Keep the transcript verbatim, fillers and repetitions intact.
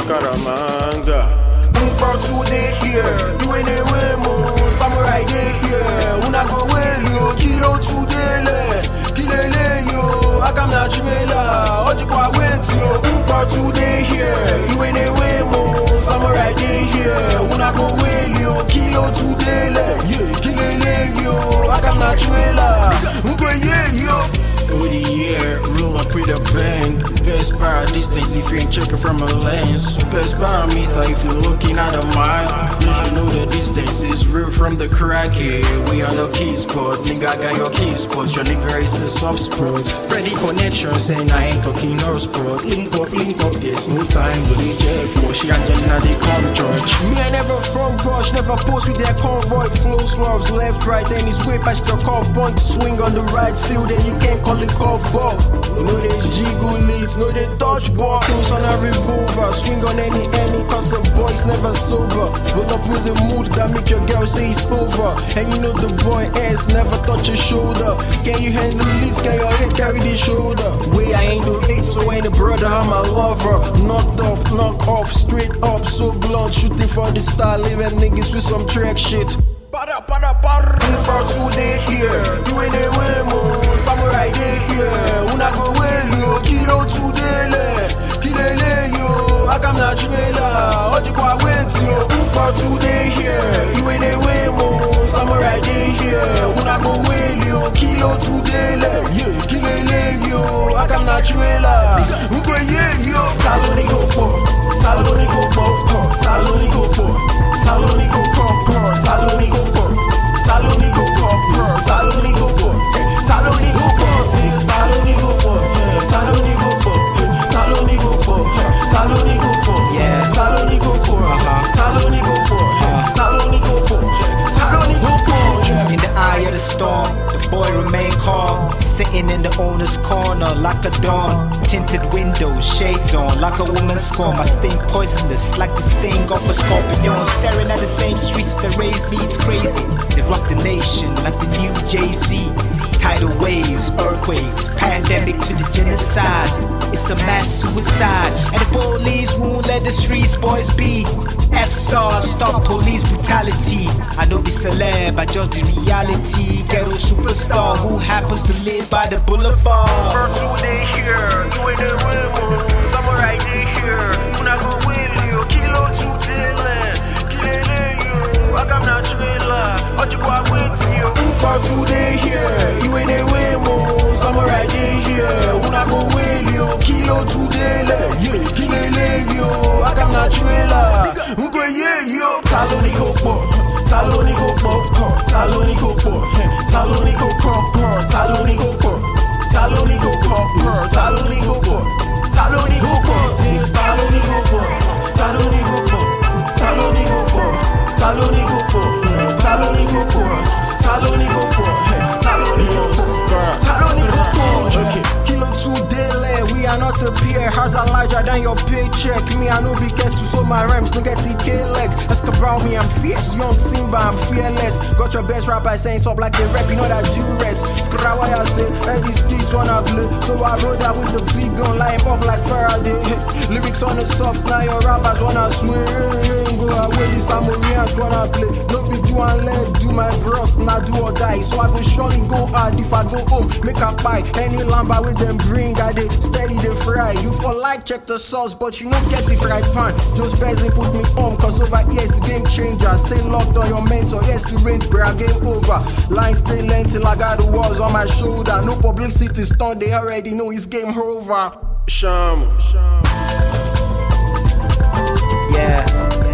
Scaramanga. Umpa today here, doing it way more. Samurai day here, una go well yo. Kilo today le, kilele yo. Akam na trailer, oji kwa wait yo. Umpa today here, doing it way more. Samurai day here, una go well yo. Kilo today le, kilele yo. Akam na trailer, unko yeah yo. Over the year, roll up with a bang. Best bar distance if you ain't checking from a lens. Best bar meter if you're looking at a mile. You should know the distance is real from the crack here. We on the key spot, nigga got your key spot. Your nigga is a soft spot. Ready connections and I ain't talking no spot. Link up, link up, there's no time to the jet. She Angelina, they come church. Me I never from Bosch, never post with their convoy. Flow swerves left, right, then his way past the curve. Point swing on the right field, and you can't call it golf ball. You know they jiggle leads, know they dodge ball. Close on a revolver, swing on any any cause the boys never sober. Roll up with the mood that make your girl say it's over. And you know the boy ass never touch your shoulder. Can you handle this? Can your head carry the shoulder? Way I ain't do it, so ain't a brother, I'm a lover. Knocked up, knock off, straight up, so blunt, shooting for the style, living niggas with some track shit. Para para para. Umpa today here, doing it way more. Samurai day here, una go well yo. Kilo today le, kilele yo. Akam na trailer, oji kwa wait yo. Umpa today here, doing it way more. Samurai day here, una go well yo. Kilo today le, kilele yo. Akam na trailer, unko yeah yo. Taloni go po, taloni go po, taloni go po, taloni go po, taloni go po, taloni go po, taloni go po, taloni go po, taloni go po, taloni go po, taloni go po, taloni go po, yeah, taloni go po, taloni go po, taloni go po, taloni go po. In the eye of the storm, the boy remained calm, sitting in the owner's corner like a dawn. Tinted windows, shades on, like a woman's scorn. My sting poisonous, like the sting of a scorpion. Staring at the same streets that raised me, it's crazy. They rock the nation like the new Jay-Z. Tidal waves, earthquakes, pandemic to the genocide. It's a mass suicide, and the police won't let the streets boys be. F S A R, stop police brutality. I know be celeb, I judge the reality. Ghetto superstar who happens to live by the boulevard. For today here, doing the way Samurai day here, una go will you. Kilo today le, kilele yo. Akam na trailer, oji kwa wait yo. For today here, doing the way Samurai day here, una go will you. Kilo today le, kilele yo. Akam na trailer, unko yeah yo. Taloni go po, taloni go po, taloni go po, taloni go po, taloni go po, taloni go po, taloni go po, taloni go po, taloni go po, taloni go po, taloni go po, taloni go po, taloni go po, taloni go po, taloni go po, taloni go po. Okay, kilo today le, we are not a peer. How's a larger than your paycheck? Me I no be get to, so my rhymes don't get T K leg. Ask about me, I'm fierce, young Simba, I'm fearless. Got your best rapper saying so like they rap, you know that do rest. Skrawai I say, hey these kids wanna play, so I rode out with the big gun, line up like Faraday. Lyrics on the softs, now your rappers wanna swear. Go away, the Samurians wanna play. No be do and let do my bros, now do or die. So I go surely go hard if I go home, make a pie. Any lamba with them bring, I they steady they fry. You for like check the sauce, but you don't get it fried pan. Just begging put me home, cause over here is the game changer. Stay locked on your mentor, yes to range, bro, game over. Line stay length till I got the walls on my shoulder. No publicity stunt, they already know it's game over. Sham. Yeah.